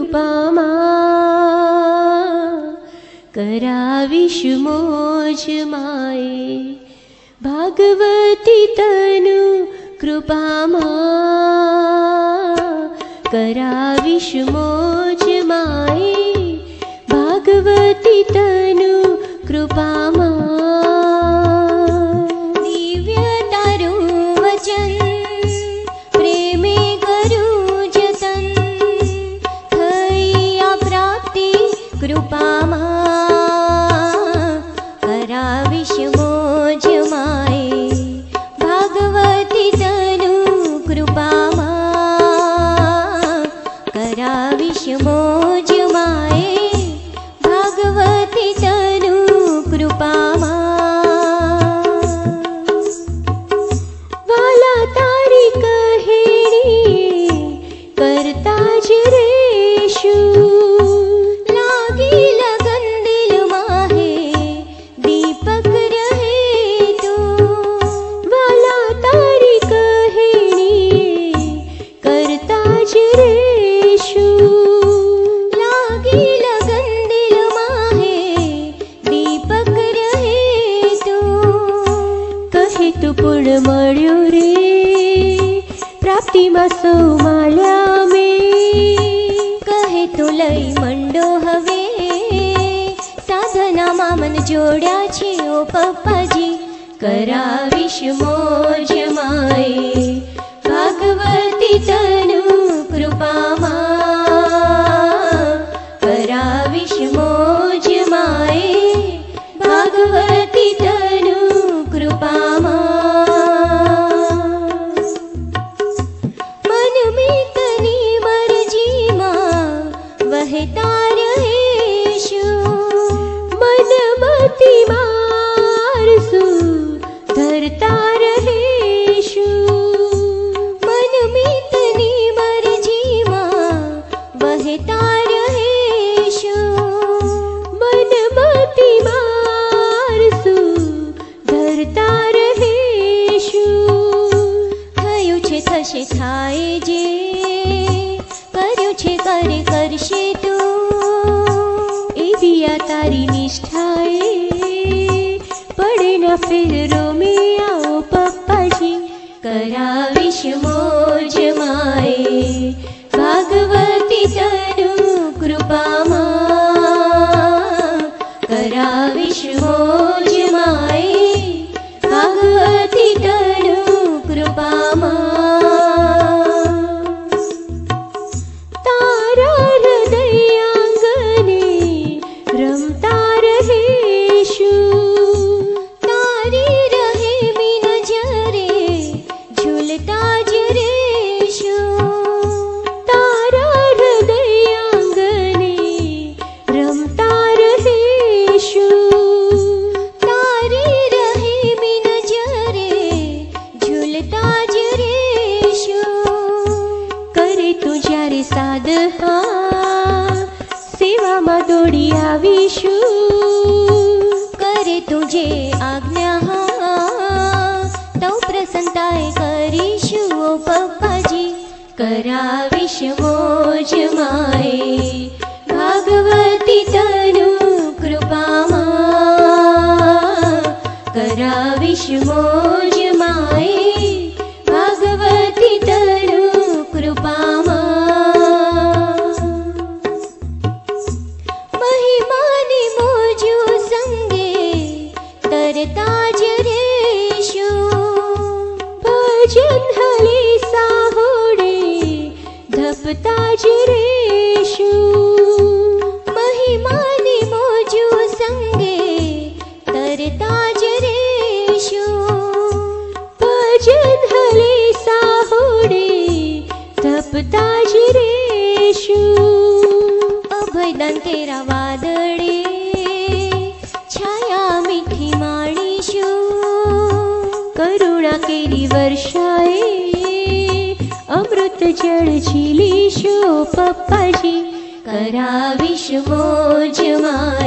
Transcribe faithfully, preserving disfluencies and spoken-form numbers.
कृपामा कराविश मोज माए भागवती तनु कृपामा कराविश मोज माए भागवती तनु कृपामा दिव्य तारु वचन प्रेमे करू जतन थैया प्राप्ति कृपामा कराविश मोज माए भागवती तनु कृपामा कराविश मोज माए भागवती तनु कृपामा वाला तारी कहेणी करता ज रेशु लागी लगन दिल माहे दीपक रहे तो वाला तारी कहेणी करता ज रेशु लागी लगन दिल माहे दीपक रहे तो कहे तो पुण मळ्यो रे प्राप्ति में सौ माल्या में कहे तो लई मंडो हवे साधना मा मन जोड्या छे ओ पप्पाजी कराविश मोज माए भागवती तनु कृपामा कराविश मोज माए भागवती तनु कृपामा मन में तनी मर्जी मां वहता रहेशु मन मति मारसु धरता रहेशु मन में तनी मर्जी मां वहता रहेशु मन मति मारसु धरता रहेशु थयुं छे थशे थाय जे कर्युं छे करे करशे तो एवी आ तारी निष्ठाए पड़े न फिर रोमे आओ पप्पाजी कराविश मोज माए भागवती तनु कृपामा कराविश मोज माए भागवती तनु कृपामा तारा हृदयांगने रमता रहेशु तारी रहे मी नजरे झूलता ज रेशु तारा हृदयांगने रमता रहेशु तारी रहे मी नजरे झूलता ज रेशु करे तू ज्यारे साध हाँ सेवा में दौड़ी आवीशु करे तुझे आज्ञा हाँ तो प्रसन्नताए करीशु ओ पप्पाजी कराविश मोज माए भागवती तनु कृपामा कराविश मोज माए भागवती तनु कृपामा महिमानी मोजू संगे तरता ज रेशु भजन हले साहोड़े धपता ज रेशु महिमानी मोजू संगे तरता ज रेशु भजन हले साहोड़े धपता ज रेशु अभयदान तेरा वादळे छाया मीठी माणीशु करुणा केरी वर्षाए अमृत जल झीलीशु पप्पाजी कराविश मोज माए